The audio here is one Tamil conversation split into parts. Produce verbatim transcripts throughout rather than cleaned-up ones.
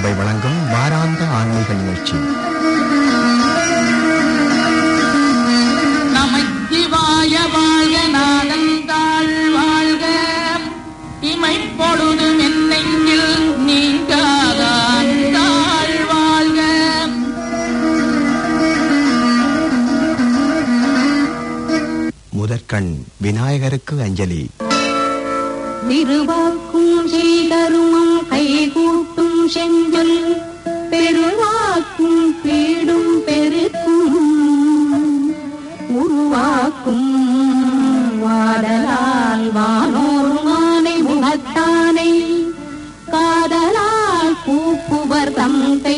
சபை வழங்கும் வாராந்த ஆன்மீக நிகழ்ச்சி. நமச்சிவாய வாழ்க, நாதந்தாள் வாழ்க, இமைப்பொழுதும் என்னெங்கில் நீங்காதாள் வாழ்க. முதற்கண் விநாயகருக்கு அஞ்சலி. திருவாக்கும் ஸ்ரீதருமம் கைகூட்டும் செஞ்சொல், பெருவாக்கும் பீடும் பெருக்கும், உருவாக்கும் வாடலால் வானோர் மானை முகத்தானை, காதலால் கூப்புவர் தந்தை.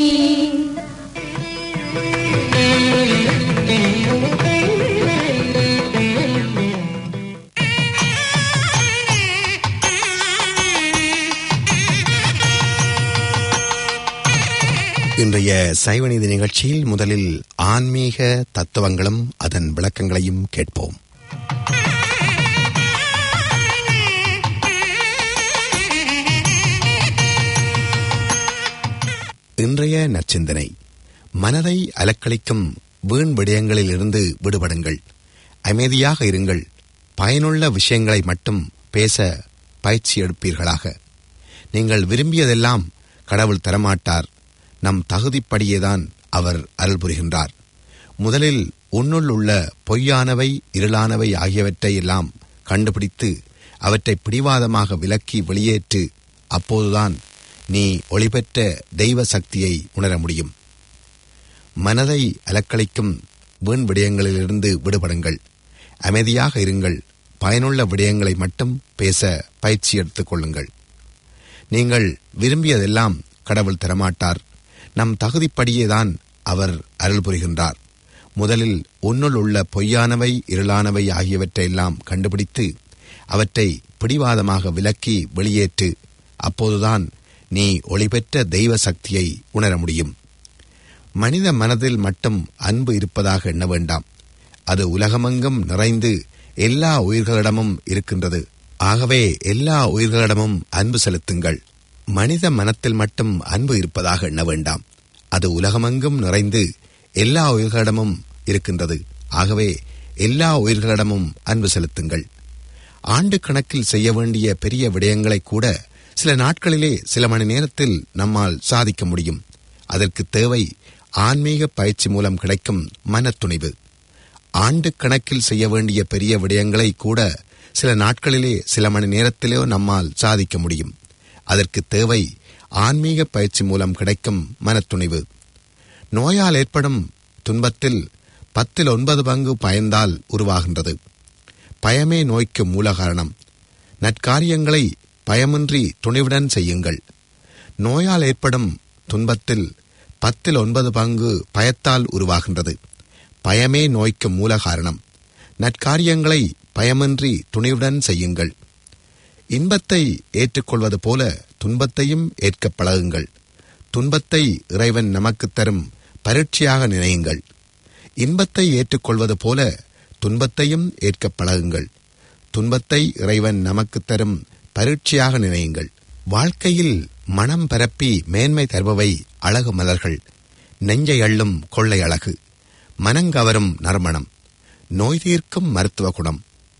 இன்றைய சைவநீதி நிகழ்ச்சியில் முதலில் ஆன்மீக தத்துவங்களும் அதன் விளக்கங்களையும் கேட்போம். இன்றைய நற்சிந்தனை: மனதை அலக்களிக்கும் வீண் விடயங்களில் இருந்து விடுபடுங்கள், அமைதியாக இருங்கள், பயனுள்ள விஷயங்களை மட்டும் பேச பயிற்சி எடுப்பீர்களாக. நீங்கள் விரும்பியதெல்லாம் கடவுள் தரமாட்டார், நம் தகுதிப்படியேதான் அவர் அருள் புரிகின்றார். முதலில் உன்னுள் உள்ள பொய்யானவை இருளானவை ஆகியவற்றை எல்லாம் கண்டுபிடித்து அவற்றை பிடிவாதமாக விலக்கி வெளியேற்று. அப்போதுதான் நீ ஒளிபெற்ற தெய்வ சக்தியை உணர முடியும். மனதை அலக்களிக்கும் வீண் விடயங்களிலிருந்து விடுபடுங்கள், அமைதியாக இருங்கள், பயனுள்ள விடயங்களை மட்டும் பேச பயிற்சி எடுத்துக் கொள்ளுங்கள். நீங்கள் விரும்பியதெல்லாம் கடவுள் தரமாட்டார், நம் தகுதிப்படியேதான் அவர் அருள் புரிகின்றார். முதலில் உன்னுள் உள்ள பொய்யானவை இருளானவை ஆகியவற்றையெல்லாம் கண்டுபிடித்து அவற்றை பிடிவாதமாக விலக்கி வெளியேற்று. அப்போதுதான் நீ ஒளிபெற்ற தெய்வ சக்தியை உணர முடியும். மனித மனதில் மட்டும் அன்பு இருப்பதாக எண்ண வேண்டாம். அது உலகமெங்கும் நிறைந்து எல்லா உயிர்களிடமும் இருக்கின்றது. ஆகவே எல்லா உயிர்களிடமும் அன்பு செலுத்துங்கள். மனித மனத்தில் மட்டும் அன்பு இருப்பதாக எண்ண வேண்டாம். அது உலகமெங்கும் நிறைந்து எல்லா உயிர்களிடமும் இருக்கின்றது. ஆகவே எல்லா உயிர்களிடமும் அன்பு செலுத்துங்கள். ஆண்டு கணக்கில் செய்ய வேண்டிய பெரிய விடயங்களை கூட சில நாட்களிலே சில மணி நேரத்தில் நம்மால் சாதிக்க முடியும். அதற்கு தேவை ஆன்மீக பயிற்சி மூலம் கிடைக்கும் மனத்துணிவு. ஆண்டு கணக்கில் செய்ய வேண்டிய பெரிய விடயங்களை கூட சில நாட்களிலே சில மணி நேரத்திலே நம்மால் சாதிக்க முடியும். அதற்கு தேவை ஆன்மீக பயிற்சி மூலம் கிடைக்கும் மனத்துணிவு. நோயால் ஏற்படும் துன்பத்தில் பத்தில் ஒன்பது பங்கு பயந்தால் உருவாகின்றது. பயமே நோய்க்கு மூல காரணம். நற்காரியங்களை பயமின்றி துணிவுடன் செய்யுங்கள். நோயால் ஏற்படும் துன்பத்தில் பத்தில் ஒன்பது பங்கு பயத்தால் உருவாகின்றது. பயமே நோய்க்கு மூல காரணம். நற்காரியங்களை பயமின்றி துணிவுடன் செய்யுங்கள். இன்பத்தை ஏற்றுக்கொள்வது போல துன்பத்தையும் ஏற்க பழகுங்கள். துன்பத்தை இறைவன் நமக்கு தரும் பரீட்சையாக நினையுங்கள். இன்பத்தை ஏற்றுக்கொள்வது போல துன்பத்தையும் ஏற்க பழகுங்கள். துன்பத்தை இறைவன் நமக்கு தரும் பரீட்சையாக நினையுங்கள். வாழ்க்கையில் மனம் பரப்பி மேன்மை தருபவை அழகு மலர்கள், நெஞ்சை அள்ளும் கொள்ளை அழகு, மனங்கவரும் நறுமணம், நோய் தீர்க்கும் மருத்துவ குணம்,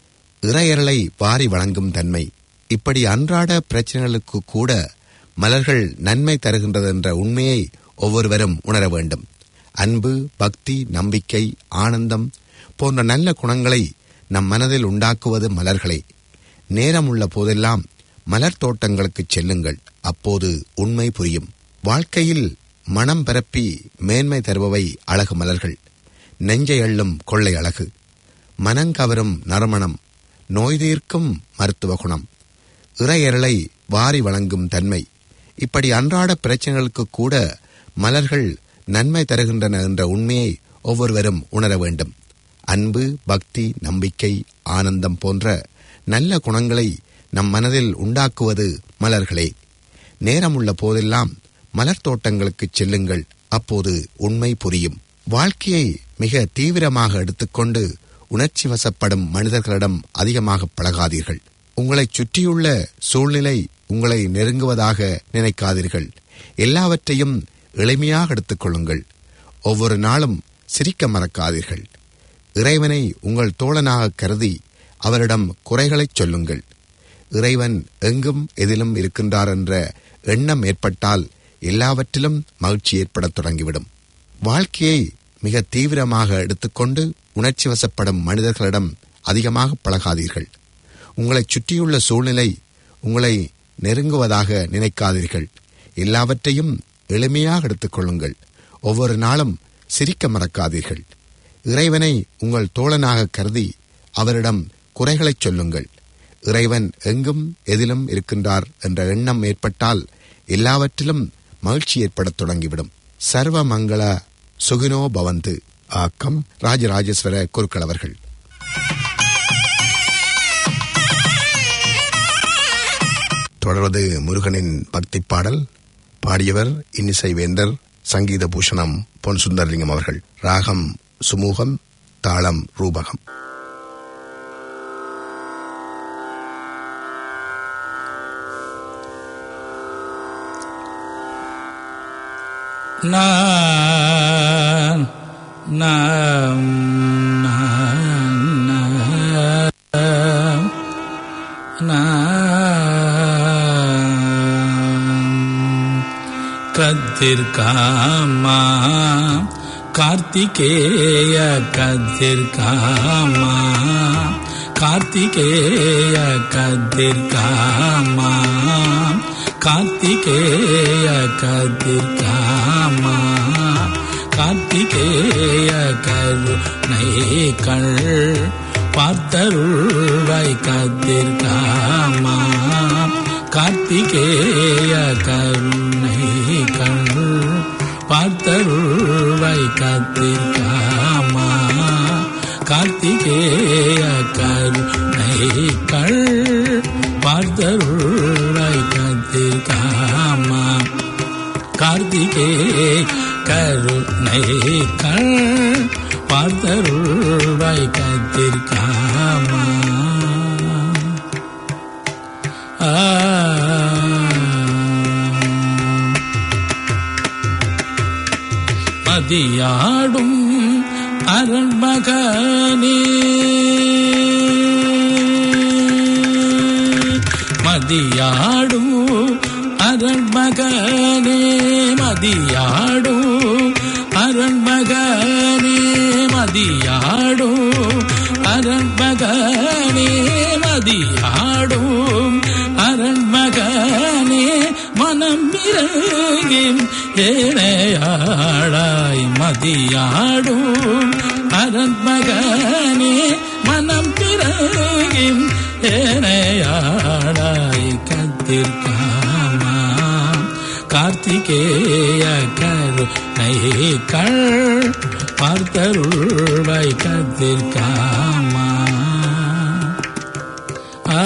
இறையரலை வாரி வழங்கும் தன்மை. இப்படி அன்றாட பிரச்சனைகளுக்கு கூட மலர்கள் நன்மை தருகின்றது என்ற உண்மையை ஒவ்வொருவரும் உணர வேண்டும். அன்பு, பக்தி, நம்பிக்கை, ஆனந்தம் போன்ற நல்ல குணங்களை நம் மனதில் உண்டாக்குவது மலர்களே. நேரம் உள்ள போதெல்லாம் மலர் தோட்டங்களுக்கு செல்லுங்கள். அப்போது உண்மை புரியும். வாழ்க்கையில் மனம் பரப்பி மேன்மை தருபவை அழகு மலர்கள், நெஞ்சை அள்ளும் கொள்ளை அழகு, மனங்கவரும் நறுமணம், நோய் தீர்க்கும் மருத்துவ குணம், இறையரலை வாரி வழங்கும் தன்மை. இப்படி அன்றாட பிரச்சனைகளுக்கு கூட மலர்கள் நன்மை தருகின்றன என்ற உண்மையை ஒவ்வொருவரும் உணர வேண்டும். அன்பு, பக்தி, நம்பிக்கை, ஆனந்தம் போன்ற நல்ல குணங்களை நம் மனதில் உண்டாக்குவது மலர்களே. நேரமுள்ள போதெல்லாம் மலர் தோட்டங்களுக்கு செல்லுங்கள். அப்போது உண்மை புரியும். வாழ்க்கையை மிக தீவிரமாக எடுத்துக்கொண்டு உணர்ச்சி வசப்படும் மனிதர்களிடம் அதிகமாக பழகாதீர்கள். உங்களை சுற்றியுள்ள சூழ்நிலை உங்களை நெருங்குவதாக நினைக்காதீர்கள். எல்லாவற்றையும் எளிமையாக எடுத்துக்கொள்ளுங்கள். ஒவ்வொரு நாளும் சிரிக்க மறக்காதீர்கள். இறைவனை உங்கள் தோழனாக கருதி அவரிடம் குறைகளைச் சொல்லுங்கள். இறைவன் எங்கும் எதிலும் இருக்கின்றார் என்ற எண்ணம் ஏற்பட்டால் எல்லாவற்றிலும் மகிழ்ச்சி ஏற்படத் தொடங்கிவிடும். வாழ்க்கையை மிக தீவிரமாக எடுத்துக்கொண்டு உணர்ச்சி வசப்படும் மனிதர்களிடம் அதிகமாக பழகாதீர்கள். உங்களைச் சுற்றியுள்ள சூழ்நிலை உங்களை நெருங்குவதாக நினைக்காதீர்கள். எல்லாவற்றையும் எளிமையாக எடுத்துக்கொள்ளுங்கள். ஒவ்வொரு நாளும் சிரிக்க மறக்காதீர்கள். இறைவனை உங்கள் தோழனாக கருதி அவரிடம் குறைகளைச் சொல்லுங்கள். இறைவன் எங்கும் எதிலும் இருக்கின்றார் என்ற எண்ணம் ஏற்பட்டால் எல்லாவற்றிலும் மகிழ்ச்சி ஏற்படத் தொடங்கிவிடும். சர்வ மங்கள சுகினோ பவந்து. ஆக்கம் ராஜராஜேஸ்வர குருக்கள் அவர்கள். தொடர்வது முருகனின் பக்தி பாடல். பாடியவர் இன்னிசை வேந்தர் சங்கீத பூஷணம் பொன் சுந்தரலிங்கம் அவர்கள். ராகம் சுமூகம், தாளம் ரூபகம். நான் நாம் கதிர்காமா கார்த்திகேய கதிர்காமா கார்த்திகேய கதிர்காமா கார்த்திகேய கதிர்காமா கார்த்திகேய கருணை கள் பார்த்தருள்வாய் கதிர்காமா கார்த்திகேய கருணை கள் பார்த்தருள்வாய் கதிர்காமா கார்த்திகேய கருணை கள் பார்த்தருள்வாய் கதிர்காமா கார்த்திகேய கருணை கள் பார்த்தருள்வாய் கதிர்காமா. மதியாடும் அரண்மகனே மதியாடும் அரண்மகனே மதியாடும் அரண்மகனே மதியாடும் அரண்மகனே மதியாடும் அரண்மகனே மனம் இறங்கின் ஏழையாளாய் மதியாடும் அரண்மகனே மனம் பிறகின் ஏழையாளாய் கதிர்காமா கார்த்திகேய கருணை கள் பார்த்தருள்வாய் கதிர்காமா. ஆ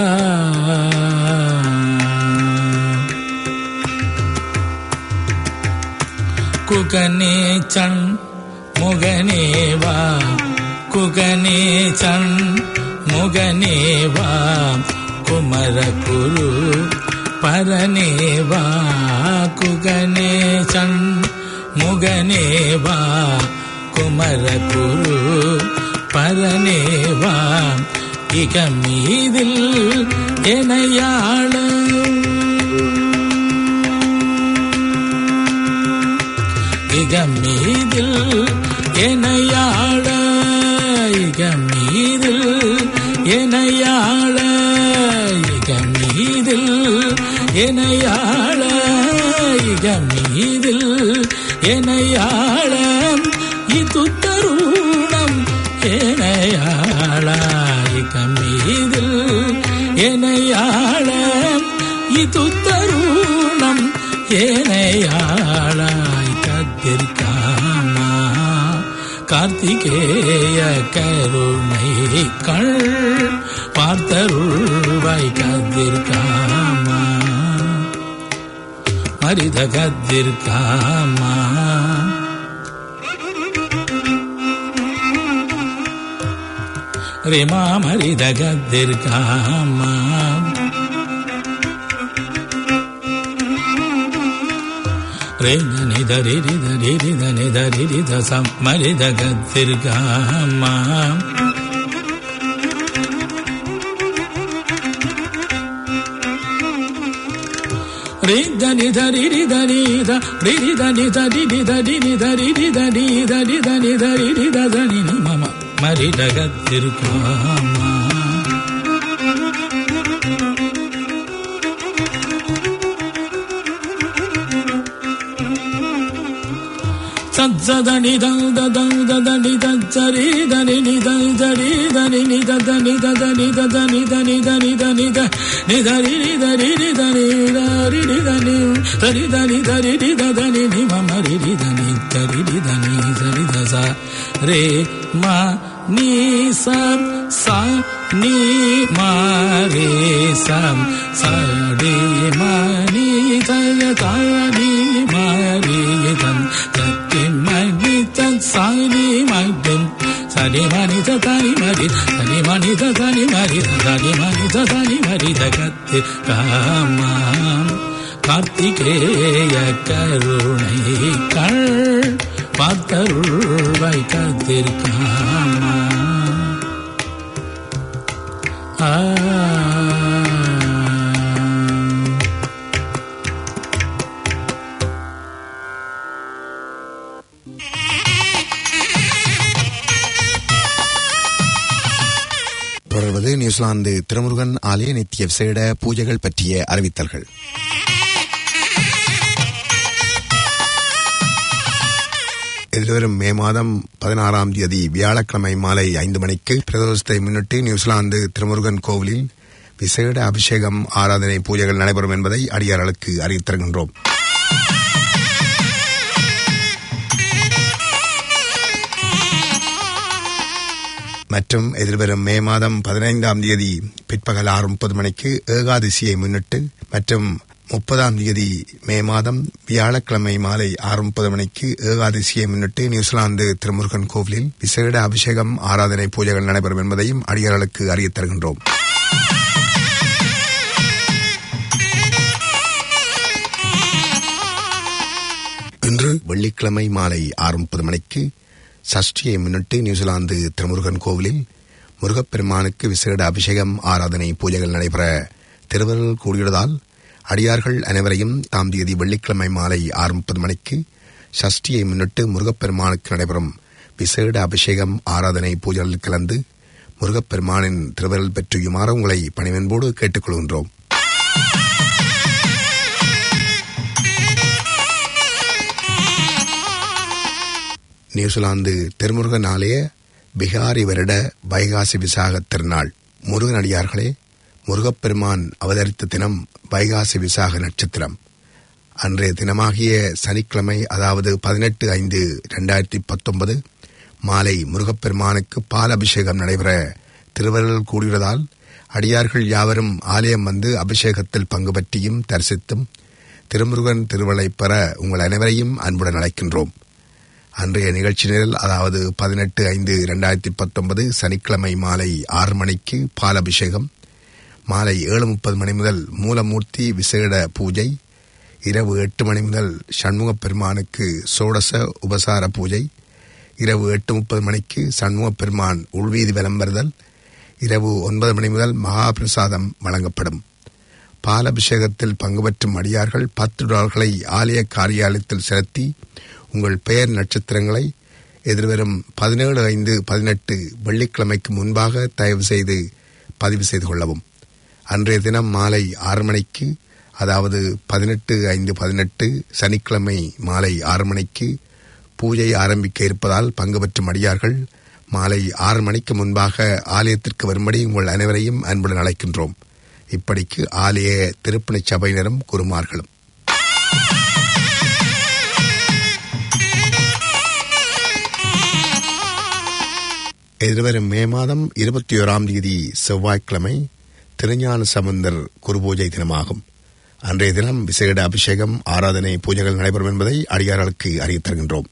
குகனே சண் முகனேவா குகனே சண் முகனேவா குமர குரு பரனேவா குகனே சண் முகனேவா குமர குரு பரனேவா இக மீதில் எனையாள இக மீதில் எனையாள இக மீதில் எனையாள இக மீதில் எனையாள இக மீதில் எனையாள இது தருணம் எனையாள இக மீதில் எனையாள இது தருணம் ஏனையாளாய் கதிர்காமா கார்த்திகேய கருணை கள் பார்த்தருள்வாய் கதிர்காமா மரித கதிர்காமா. ரிமா மரித கதிர்காமா ரே தனி தரி தரி தனி தரி தசம் மரித கத்திருக்காமா ரே தனி தரி தனி தரி தனி தரி தரி தரி தரி தரி தனி தரி தனி மம மரித கத்திருக்காமா சதனி தௌத தௌத தனி தரி தனி நிதனி தரி தனி நித தனி தனி தனி தனி தனி தனி நிதரி நிதரி நிதனி தரி நிதனி தரி தனி தரி நிதனி நிமரி நிதனி தரி நிதனி சரி தச ரே மா நீ சம் ச நீ மா ரே சம் சடி மணி தய தனி மரி தன் Sani Magdin, Sani Manita Tani Mari, Sani Manita Tani Mari, Sani Manita Tani Mari, Dagati Kama, Kartikeya Karunai Kar, Patarul Vaikatir Kama. Ah. தொடர்வது நியூசிலாந்து திருமுருகன் ஆலய நித்திய விசேட பூஜைகள் பற்றிய அறிவித்தல்கள். எதிர்வரும் மே மாதம் பதினாறாம் தேதி வியாழக்கிழமை மாலை ஐந்து மணிக்கு பிரதோஷத்தை முன்னிட்டு நியூசிலாந்து திருமுருகன் கோவிலில் விசேட அபிஷேகம் ஆராதனை பூஜைகள் நடைபெறும் என்பதை அடியார்களுக்கு அறிவித்திருக்கின்றோம். மற்றும் எதிர்வரும் மே மாதம் பதினைந்தாம் தேதி பிற்பகல் ஆறு முப்பது மணிக்கு ஏகாதசியை முன்னிட்டு மற்றும் முப்பதாம் தேதி மே மாதம் வியாழக்கிழமை மாலை ஆறு முப்பது மணிக்கு ஏகாதசியை முன்னிட்டு நியூசிலாந்து திருமுருகன் கோவிலில் விசேட அபிஷேகம் ஆராதனை பூஜைகள் நடைபெறும் என்பதையும் அடியார்களுக்கு அறியத் தருகின்றோம். இன்று வெள்ளிக்கிழமை மாலை ஆறு முப்பது மணிக்கு சஷ்டியை முன்னிட்டு நியூசிலாந்து திருமுருகன் கோவிலில் முருகப்பெருமானுக்கு விசேட அபிஷேகம் ஆராதனை பூஜைகள் நடைபெற திருவருள் கூடியுள்ளதால் அடியார்கள் அனைவரையும் தாம் தேதி வெள்ளிக்கிழமை மாலை ஆறு முப்பது மணிக்கு சஷ்டியை முன்னிட்டு முருகப்பெருமானுக்கு நடைபெறும் விசேட அபிஷேகம் ஆராதனை பூஜைகளில் கலந்து முருகப்பெருமானின் திருவருள் பெற்றுயுமாறு உங்களை பணிவன்போடு கேட்டுக்கொள்கின்றோம். நியூசிலாந்து திருமுருகன் ஆலய பிகாரி வருட வைகாசி விசாக திருநாள். முருகன் அடியார்களே, முருகப்பெருமான் அவதரித்த தினம் வைகாசி விசாக நட்சத்திரம். அன்றைய தினமாகிய சனிக்கிழமை, அதாவது பதினெட்டு ஐந்து இரண்டாயிரத்தி பத்தொன்பது மாலை முருகப்பெருமானுக்கு பால் அபிஷேகம் நடைபெற திருவருள் கூடியுள்ளதால் அடியார்கள் யாவரும் ஆலயம் வந்து அபிஷேகத்தில் பங்கு பற்றியும் தரிசித்தும் திருமுருகன் திருவளை பெற உங்கள் அனைவரையும் அன்புடன் அழைக்கின்றோம். அன்றைய நிகழ்ச்சி நிரல், அதாவது பதினெட்டு ஐந்து இரண்டாயிரத்தி பத்தொன்பது சனிக்கிழமை மாலை ஆறு மணிக்கு பால் அபிஷேகம், மாலை ஏழு முப்பது மணி முதல் மூலமூர்த்தி விசேட பூஜை, இரவு எட்டு மணி முதல் சண்முகப் பெருமானுக்கு சோடச உபசார பூஜை, இரவு எட்டு முப்பது மணிக்கு சண்முகப் பெருமான் உள்வீதி விளம்பறுதல், இரவு ஒன்பது மணி முதல் மகாபிரசாதம் வழங்கப்படும். பாலபிஷேகத்தில் பங்கு பெற்றும் அடியார்கள் பத்து டாலர்களை ஆலய காரியாலயத்தில் செலுத்தி உங்கள் பெயர் நட்சத்திரங்களை எதிர்வரும் பதினேழு ஐந்து பதினெட்டு வெள்ளிக்கிழமைக்கு முன்பாக தயவு செய்து பதிவு செய்து கொள்ளவும். அன்றைய தினம் மாலை ஆறு மணிக்கு, அதாவது பதினெட்டு ஐந்து பதினெட்டு சனிக்கிழமை மாலை ஆறு மணிக்கு பூஜை ஆரம்பிக்க இருப்பதால் பங்கு பெற்றும் அடியார்கள் மாலை ஆறு மணிக்கு முன்பாக ஆலயத்திற்கு வரும்படி உங்கள் அனைவரையும் அன்புடன் அழைக்கின்றோம். இப்படிக்கு ஆலய திருப்பணி சபையினரும் குருமார்களும். எதிர்வரும் மே மாதம் இருபத்தி ஓராம் தேதி செவ்வாய்க்கிழமை திருஞான சம்பந்தர் குருபூஜை தினமாகும். அன்றைய தினம் விசேட அபிஷேகம் ஆராதனை பூஜைகள் நடைபெறும் என்பதை அடியார்களுக்கு அறிவித் தருகின்றோம்.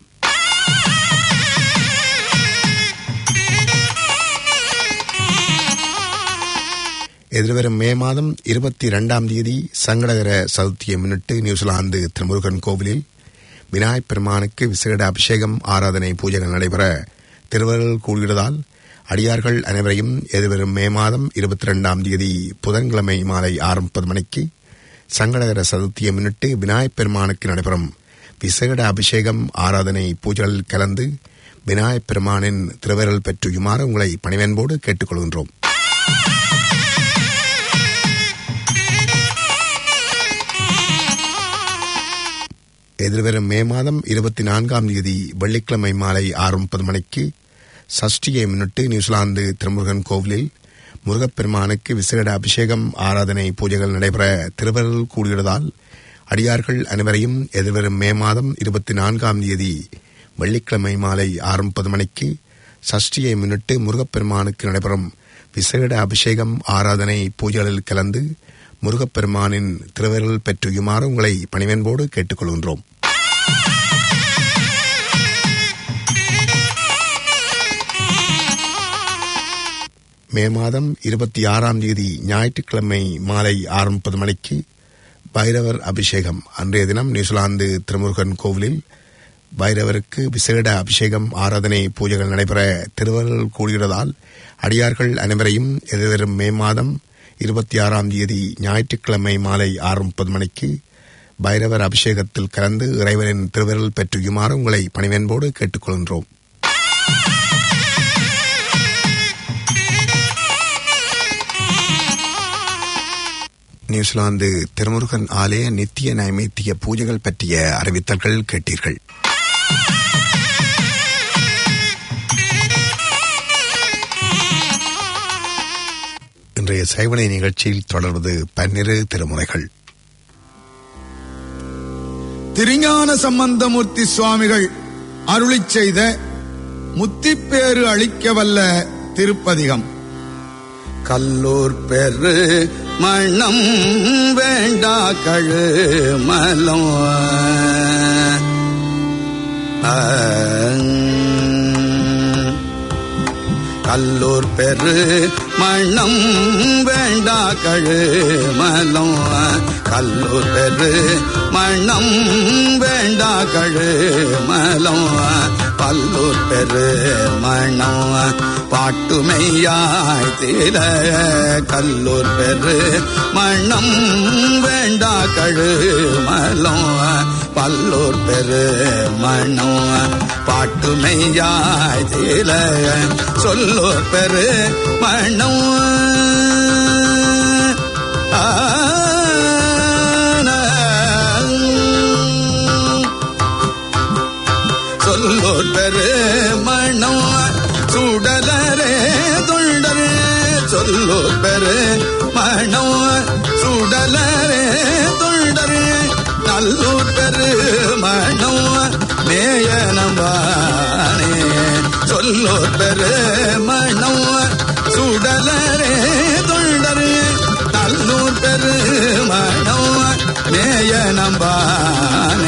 எதிர்வரும் மே மாதம் இருபத்தி இரண்டாம் தேதி சங்கடகர சதுர்த்தியை முன்னிட்டு நியூசிலாந்து திருமுருகன் கோவிலில் விநாயகப் பெருமானுக்கு விசேட அபிஷேகம் ஆராதனை பூஜைகள் நடைபெற திருவருள் கூடுகிறதால் அடியார்கள் அனைவரையும் எதிர்வரும் மே மாதம் இருபத்தி இரண்டாம் தேதி புதன்கிழமை மாலை ஆறு முப்பது மணிக்கு சங்கடகர சதுர்த்தியை முன்னிட்டு விநாயகப் பெருமானுக்கு நடைபெறும் விசேட அபிஷேகம் ஆராதனை பூஜைகளில் கலந்து விநாயகப் பெருமானின் திருவருள் பெற்றுமாறு உங்களை பணிவன்போடு கேட்டுக்கொள்கின்றோம். எதிர்வரும் மே மாதம் இருபத்தி நான்காம் தேதி வெள்ளிக்கிழமை மாலை ஆறு முப்பது மணிக்கு சஷ்டியை முன்னிட்டு நியூசிலாந்து திருமுருகன் கோவிலில் முருகப்பெருமானுக்கு விசேட அபிஷேகம் ஆராதனை பூஜைகள் நடைபெற திருவருள் கூடுகிறதால் அடியார்கள் அனைவரையும் எதிர்வரும் மே மாதம் இருபத்தி நான்காம் தேதி வெள்ளிக்கிழமை மாலை ஆறு முப்பது மணிக்கு சஷ்டியை முன்னிட்டு முருகப்பெருமானுக்கு நடைபெறும் விசேட அபிஷேகம் ஆராதனை பூஜைகளில் கலந்து முருகப்பெருமானின் திருவருள் பெற்றுமாறு உங்களை பணிவன்போடு கேட்டுக்கொள்கின்றோம். மே மாதம் இருபத்தி ஆறாம் தேதி ஞாயிற்றுக்கிழமை மாலை ஆறு முப்பது மணிக்கு பைரவர் அபிஷேகம். அன்றைய தினம் நியூசிலாந்து திருமுருகன் கோவிலில் பைரவருக்கு விசேட அபிஷேகம் ஆராதனை பூஜைகள் நடைபெற திருவருள் கூடுகிறதால் அடியார்கள் அனைவரையும் எதிர்வரும் மே மாதம் இருபத்தி ஆறாம் தேதி ஞாயிற்றுக்கிழமை மாலை ஆறு முப்பது மணிக்கு பைரவர் அபிஷேகத்தில் கலந்து இறைவனின் திருவருள் பெற்றுமாறு உங்களை பணிவன்போடு கேட்டுக்கொள்கின்றோம். நியூசிலாந்து திருமுருகன் ஆலய நித்திய நைமித்திய பூஜைகள் பற்றிய அறிவித்தல்கள் கேட்டீர்கள். இன்றைய சைவனை நிகழ்ச்சியில் தொடர்வது பன்னிரு திருமுறைகள். திருஞான சம்பந்தமூர்த்தி சுவாமிகள் அருளிச் செய்த முத்திப்பேறு அளிக்கவல்ல திருப்பதிகம். கல்லூர் பெரு மணம் வேண்டா கழு மலம் கல்லூர் பெரு மணம் வேண்டா கழு மலம் கல்லூர் பெரு மணம் வேண்டா கழு மலம் பல்லூர் பெரு மணம் பாட்டுமையாய் தீர கல்லூர் பெரு மணம் வேண்டா கழு மலம் பல்லூர் பெரு மணம் பாட்டுமையாய் தீர சொல்லூர் பெரு மணம் சொல்லூர் பெரு மணம் சுடலரே தொண்டரே சொல்லூர் பெரு மணம் சுடலரே தொண்டரே நல்லூர் பெரு மணம் மேய நம்பானே சொல்லூர் பெரு மணம் சுடலரே தொண்டரே நல்லூர் பெரு மணம் மேய நம்பானே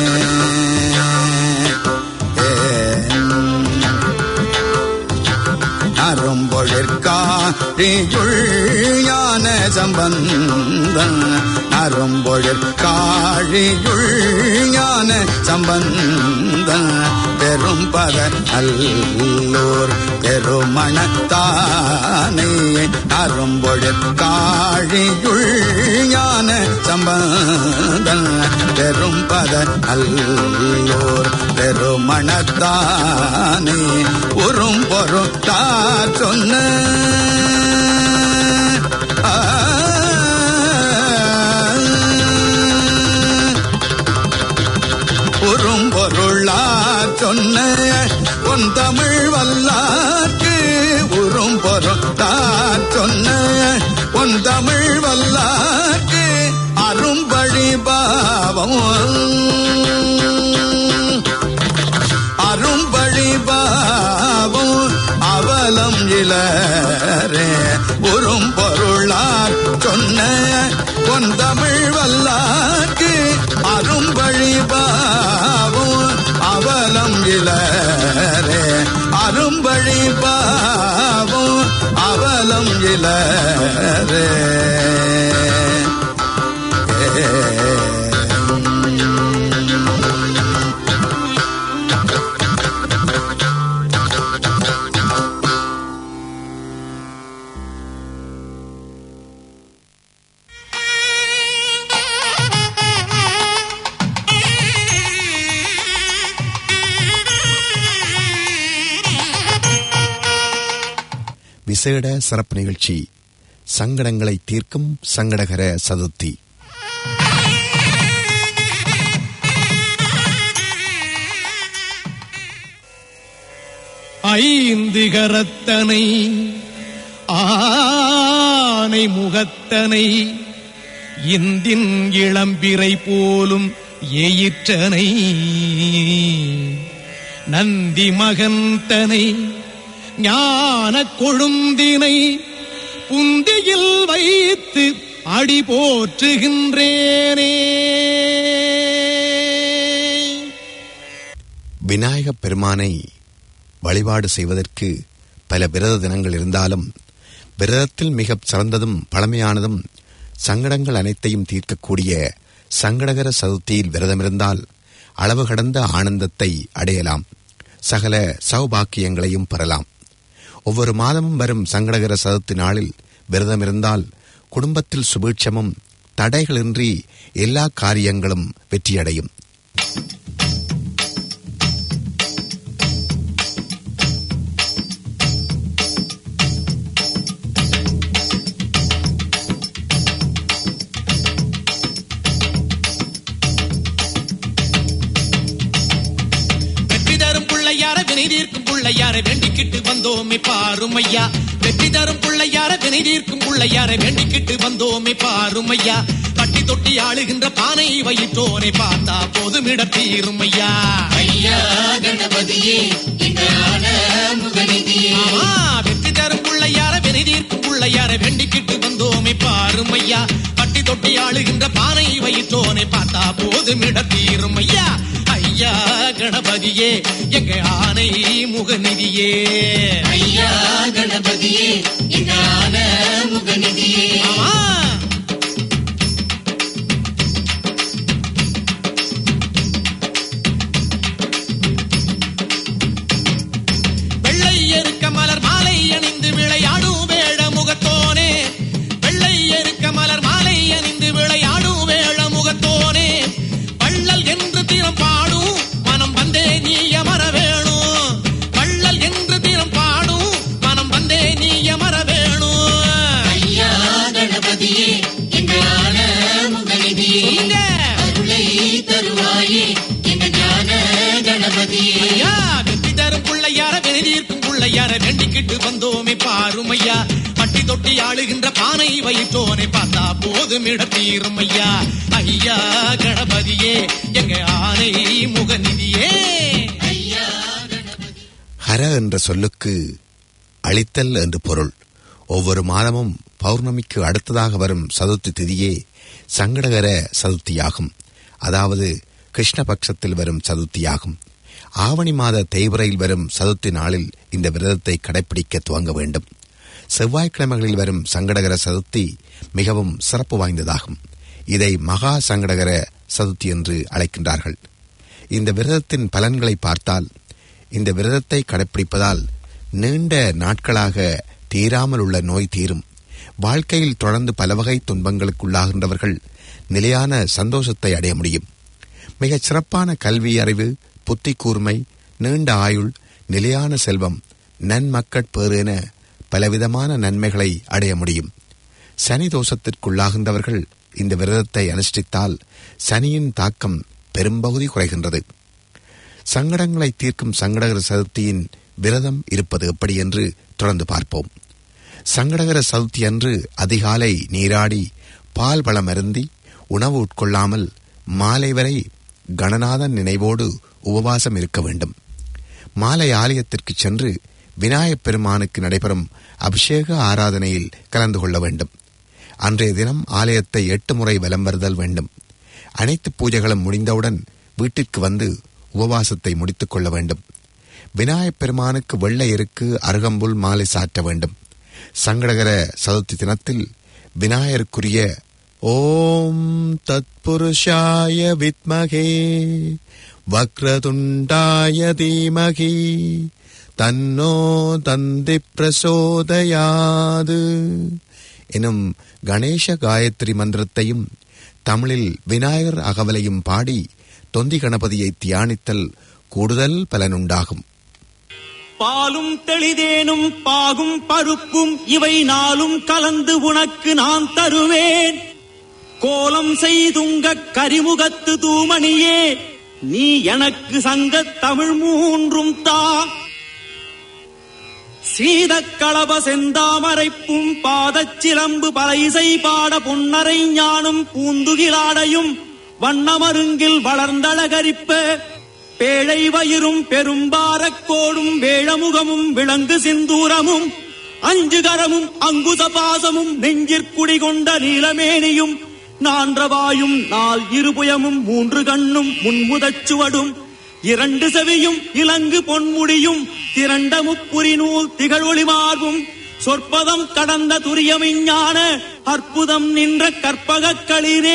அரும்பொழிற்காழியுள் ஞான சம்பந்தன் அரும்பொழிற்காழியுள் ஞான சம்பந்தன் பெரும் பத அல்லூர் பெருமணத்தானே அரும்பொழிற்காழியுள் ஞான சம்பந்தன் பெரும் பத அல்லூர் பெருமணத்தானே உறும் பொருட்டா சொன்ன உறும் பொருளா சொன்ன உன் தமிழ் வல்லாக்கு உறும் பொருட்டா சொன்ன உன் தமிழ் வல்லாக்கு அரும்பழி பாவம் அரும்பழி பாவம் அவலம் இளரே உறும் பொருளார் சொன்ன பொன் தமிழ் வல்லாக்கு அரும்பழி பாவம் அவலம் இளரே அரும்பழி பாவம் அவலம் இளரே விசேட சிறப்பு நிகழ்ச்சி சங்கடங்களை தீர்க்கும் சங்கடகர சதுர்த்தி. ஐந்து கரத்தனை ஆனை முகத்தனை இந்தின் இளம்பிறை போலும் எயிற்றனை நந்தி மகந்தனை ஞான கொழுந்தினை புந்தியில் வைத்து அடி போற்றுகின்றேனே. விநாயகப் பெருமானை வழிபாடு செய்வதற்கு பல விரத தினங்கள் இருந்தாலும் விரதத்தில் மிக சிறந்ததும் பழமையானதும் சங்கடங்கள் அனைத்தையும் தீர்க்கக்கூடிய சங்கடகர சதுர்த்தியில் விரதமிருந்தால் அளவு கடந்த ஆனந்தத்தை அடையலாம், சகல சௌபாக்கியங்களையும் பெறலாம். ஒவ்வொரு மாதமும் வரும் சங்கடகர சதுர்த்தி நாளில் விரதமிருந்தால் குடும்பத்தில் சுபீட்சமும் தடைகளின்றி எல்லா காரியங்களும் வெற்றியடையும். தீர்க்கும் புள்ளையார வேண்டிக்கிட்டு வந்தோமே பாருமையா. வெற்றி தரும் புள்ளையார வினை தீர்க்கும் புள்ளையார வேண்டிக்கிட்டு வந்தோமே பாருமையா. பட்டி தொட்டி ஆளுகின்ற பானை வயிற்றோனை பார்த்தா போதுமிட தீருமையா. ஐயா கணபதியே வெற்றி தரும் புள்ளையார வினை தீர்க்கும் புள்ளையார வேண்டிக்கிட்டு வந்தோமே பாருமையா. பட்டி தொட்டி ஆளுகின்ற பானை வயிற்றோனை பார்த்தா போதுமிட தீருமையா. ஐயா கணபதியே எங்க ஆனை முகநிதியே. ஐயா கணபதியே எங்க ஆனை முகநிதியே. வெள்ளை எருக்க மலர் மாலை அணிந்து விளையாடும் வேழ முகத்தோனே. வெள்ளை எருக்க மலர் மாலை அணிந்து விளையாடும் வேழ முகத்தோனே. வள்ளல் என்று திறம் பாடும் மனம் வந்தே நீ அமர வேணும். வள்ளல் என்று திறம் பாடும் மனம் வந்தே நீ அமர வேணும். ஐயா கணபதியே எங்க ஞான முகநிதியே. அருளை தருவாயே எங்க ஞான கணபதியே. ஐயா வெற்றி தரும் புள்ளையார வினை தீர்க்கும் புள்ளையார வேண்டிக்கிட்டு வந்தோமே பாருமையா. பட்டி தொட்டி ஆளுகின்ற பானை வயிற்றோனை பார்த்தா போதுமிட தீருமையா. ஐயா கணபதியே எங்க ஆனை முகநிதியே. ஹர என்ற சொல்லுக்கு அளித்தல் என்று பொருள். ஒவ்வொரு மாதமும் பௌர்ணமிக்கு அடுத்ததாக வரும் சதுர்த்தி திதியே சங்கடகர சதுர்த்தியாகும். அதாவது கிருஷ்ணபக்ஷத்தில் வரும் சதுர்த்தியாகும். ஆவணி மாத தேய்பிறையில் வரும் சதுர்த்தி நாளில் இந்த விரதத்தை கடைபிடிக்க துவங்க வேண்டும். செவ்வாய்க்கிழமைகளில் வரும் சங்கடகர சதுர்த்தி மிகவும் சிறப்பு வாய்ந்ததாகும். இதை மகா சங்கடகர சதுர்த்தி என்று அழைக்கின்றார்கள். இந்த விரதத்தின் பலன்களை பார்த்தால், இந்த விரதத்தை கடைபிடிப்பதால் நீண்ட நாட்களாக தீராமல் உள்ள நோய் தீரும். வாழ்க்கையில் தொடர்ந்து பல வகை துன்பங்களுக்குள்ளாகின்றவர்கள் நிலையான சந்தோஷத்தை அடைய முடியும். மிகச் சிறப்பான கல்வி அறிவு, புத்தி கூர்மை, நீண்ட ஆயுள், நிலையான செல்வம், நன்மக்கட்பேறு என பலவிதமான நன்மைகளை அடைய முடியும். சனி தோஷத்திற்குள்ளாகின்றவர்கள் இந்த விரதத்தை அனுஷ்டித்தால் சனியின் தாக்கம் பெரும்பகுதி குறைகின்றது. சங்கடங்களை தீர்க்கும் சங்கடகர சதுர்த்தியின் விரதம் இருப்பது எப்படி என்று தொடர்ந்து பார்ப்போம். சங்கடகர சதுர்த்தி அன்று அதிகாலை நீராடி பால் பழம் அருந்தி உணவு உட்கொள்ளாமல் மாலை வரை கணநாதன் நினைவோடு உபவாசம் இருக்க வேண்டும். மாலை ஆலயத்திற்கு சென்று விநாயகப் பெருமானுக்கு நடைபெறும் அபிஷேக ஆராதனையில் கலந்து கொள்ள வேண்டும். அன்றைய தினம் ஆலயத்தை எட்டு முறை வலம் வருதல் வேண்டும். அனைத்து பூஜைகளும் முடிந்தவுடன் வீட்டிற்கு வந்து உபவாசத்தை முடித்துக் கொள்ள வேண்டும். விநாயகப் பெருமானுக்கு வெள்ளை எருக்கு அருகம்புல் மாலை சாற்ற வேண்டும். சங்கடகர சதுர்த்தி தினத்தில் விநாயகருக்குரிய ஓம் தத்புருஷாய வித்மகே வக்ரதுண்டாய தீமகி தன்னோ தந்தி பிரசோதயாது எனும் கணேச காயத்ரி மந்திரத்தையும் தமிழில் விநாயகர் அகவலையும் பாடி தொந்தி கணபதியை தியானித்தல் கூடுதல் பலனுண்டாகும். பாலும் தெளிதேனும் பாகும் பருப்பும் இவை நாளும் கலந்து உனக்கு நான் தருவேன். கோலம் செய்துங்க கரிமுகத்து தூமணியே, நீ எனக்கு சங்கத் தமிழ் மூன்றும் தா. சீதக்களப செந்தாமரைப்பும் பாதச்சிலம்பு பல இசை பாட பொன்னரை ஞானும் பூந்துகிலாடையும் வண்ணமருங்கில் வளர்ந்தழகரிப்ப பேழை வயிறும் பெரும்பாரக்கோடும் வேழமுகமும் விளங்கு சிந்தூரமும் அஞ்சுகரமும் அங்குச பாசமும் நெஞ்சிற்குடி கொண்ட நீலமேனியும் நான்றவாயும் நால் இருபுயமும் மூன்று கண்ணும் முன்முதச்சுவடும் இரண்டு செவியும் இலங்கு பொன்முடியும் திரண்ட முப்புரி நூல் திகழொளி மார்பும் சொற்பதம் கடந்த துரியமிஞான அற்புதம் நின்ற கற்பகக் களிரே.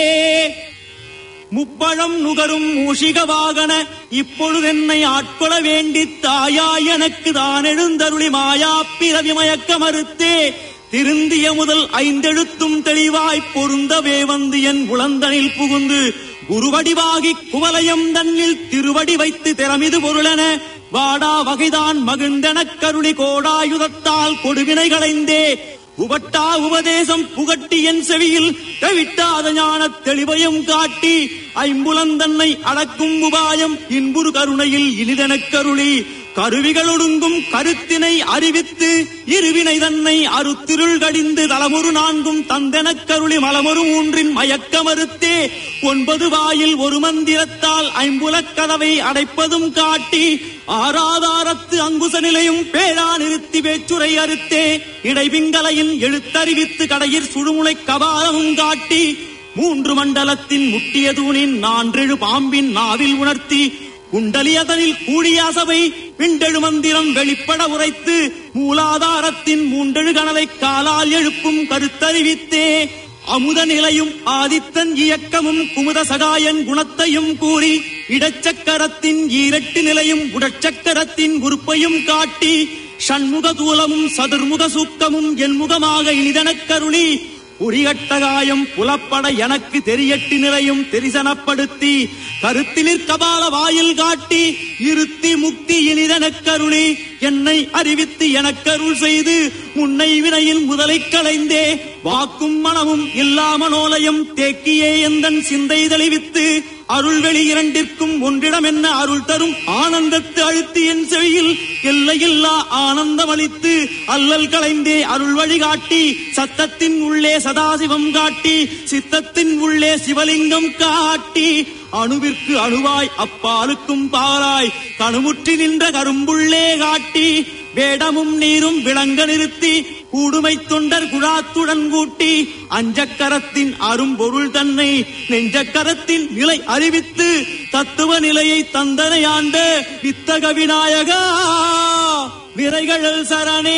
முப்பழம் நுகரும் மூஷிக வாகன இப்பொழுதென்னை ஆட்கொள்ள வேண்டி தாயா எனக்கு தான் எழுந்தருளி மாயா பிறவி மயக்க மறுத்தே திருந்திய முதல் ஐந்தெழுத்தும் தெளிவாய்ப் பொருந்தவே வந்து என் உளந்தனில் புகுந்து குருவடிவாகி குவலயம் தன்னில் திருவடி வைத்து திறமிது பொருளென வாடா வகைதான் மகிழ்ந்தெனக் கருளி கோடாயுதத்தால் கொடுவினை களைந்தே உபட்டா உபதேசம் புகட்டி என் செவியில் தவிட்டாத ஞான தெளிவையும் காட்டி ஐம்புலந்தன்னை அடக்கும் உபாயம் இன்புறு கருணையில் இனிதெனக் கருளி கருவிகளொடுங்கும் கருத்தினை அறிவித்து இருவினை தன்னை அருத்திருள் கடிந்து தலமுறு நான்கும் தந்தெனக் கருளி மலமொரு மூன்றின் மயக்க மறுத்தே ஒன்பது வாயில் ஒரு மந்திரத்தால் ஐம்புலக் கதவை அடைப்பதும் காட்டி ஆராதாரத்து அங்குச நிலையும் பேரா நிறுத்தி வேச்சுரை அறுத்தே இடைபிங்கலையின் எழுத்தறிவித்து கடையிற் சுழுமுனை கபாலமும் காட்டி மூன்று மண்டலத்தின் முட்டிய தூணின் நான்றெழு பாம்பின் நாவில் உணர்த்தி குண்டலியதனில் கூடிய அசபை விண்டெழு மந்திரம் வெளிப்பட உரைத்து மூலாதாரத்தின் மூன்றெழு கணலை காலால் எழுப்பும் கருத்தறிவித்தே அமுத நிலையும் ஆதித்தன் இயக்கமும் குமுத சகாயன் குணத்தையும் கூறி இடச்சக்கரத்தின் ஈரட்டு நிலையும் உடற்சக்கரத்தின் உறுப்பையும் காட்டி ஷண்முக தூலமும் சதுர்முக சூக்கமும் என்முகமாக இனிதனக் கருளி உரியட்டகாயம் புலப்பட எனக்கு தெரியட்டு நிலையும் தெரிசனப்படுத்தி கருத்திலிற் கபால வாயில் காட்டி இருத்தி முக்தி இனிதனக் கருளி என்னை அறிவித்து எனக்கருள் செய்து முன்னை வினையில் முதலை களைந்தே வாக்கும் மனமும் இல்லாமனோலயம் தேக்கியே எந்தன் சிந்தை தெளிவித்து அருள்வெளி இரண்டிற்கும் ஒன்றிடம் என்ன அருள் தரும் ஆனந்தத்து அழுத்தி என் செவியில் எல்லையில்லா ஆனந்தம் அளித்து அல்லல் களைந்தே அருள் வழி காட்டி சத்தத்தின் உள்ளே சதாசிவம் காட்டி சித்தத்தின் உள்ளே சிவலிங்கம் காட்டி அணுவிற்கு அணுவாய் அப்பாலுக்கும் பாலாய் கணுமுற்றி நின்ற கரும்புள்ளே காட்டி வேடமும் நீரும் விளங்க நிறுத்தி கூடுமை தொண்டர் குழாத்துடன் கூட்டி அஞ்சக்கரத்தின் அரும்பொருள் தன்னை நெஞ்சக்கரத்தின் நிலை அறிவித்து தத்துவ நிலையை தந்தனை ஆண்ட வித்தக விநாயகா விரைகழல் சரணே.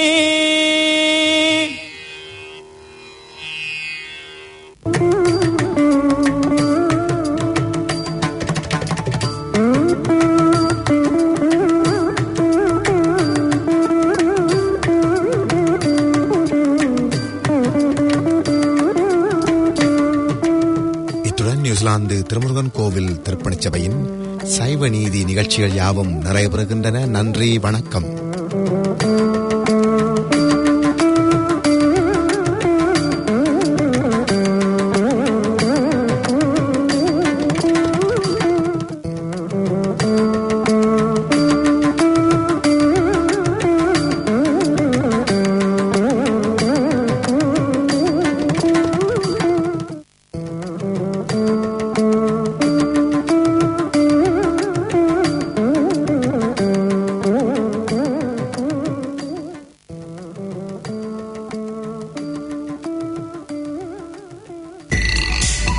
நியூசிலாந்து திருமுருகன் கோவில் திருப்பணிச் சபையின் சைவ நீதி நிகழ்ச்சிகள் யாவும் நிறைவு பெறுகின்றன. நன்றி, வணக்கம்.